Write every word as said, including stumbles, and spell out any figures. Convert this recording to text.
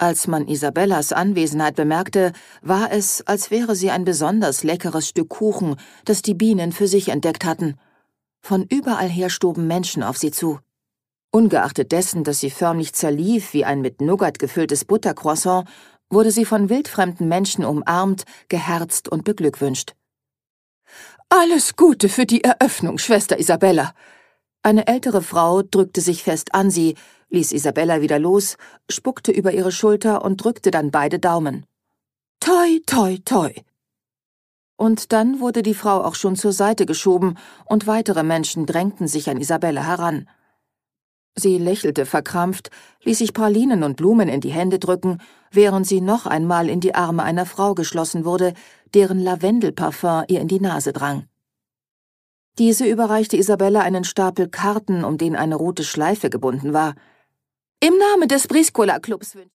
Als man Isabellas Anwesenheit bemerkte, war es, als wäre sie ein besonders leckeres Stück Kuchen, das die Bienen für sich entdeckt hatten. Von überall her stoben Menschen auf sie zu. Ungeachtet dessen, dass sie förmlich zerlief wie ein mit Nougat gefülltes Buttercroissant, wurde sie von wildfremden Menschen umarmt, geherzt und beglückwünscht. »Alles Gute für die Eröffnung, Schwester Isabella!« Eine ältere Frau drückte sich fest an sie, ließ Isabella wieder los, spuckte über ihre Schulter und drückte dann beide Daumen. »Toi, toi, toi!« Und dann wurde die Frau auch schon zur Seite geschoben, und weitere Menschen drängten sich an Isabella heran. Sie lächelte verkrampft, ließ sich Pralinen und Blumen in die Hände drücken, während sie noch einmal in die Arme einer Frau geschlossen wurde, deren Lavendelparfum ihr in die Nase drang. Diese überreichte Isabella einen Stapel Karten, um den eine rote Schleife gebunden war. »Im Namen des Briscola-Clubs wünsche